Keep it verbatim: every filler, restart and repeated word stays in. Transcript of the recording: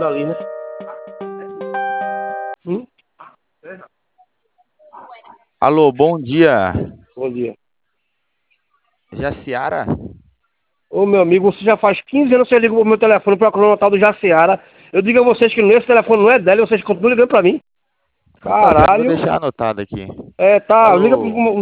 dali, né? Hum? Alô, bom dia. Bom dia. Jaciara? Ô, meu amigo, você já faz quinze anos que você liga pro meu telefone procurando o tal do Jaciara. Eu digo a vocês que esse telefone não é dela e vocês continuam ligando pra mim. Rapaziada, vou Caralho. deixar anotado aqui. É, tá, liga Alô. pro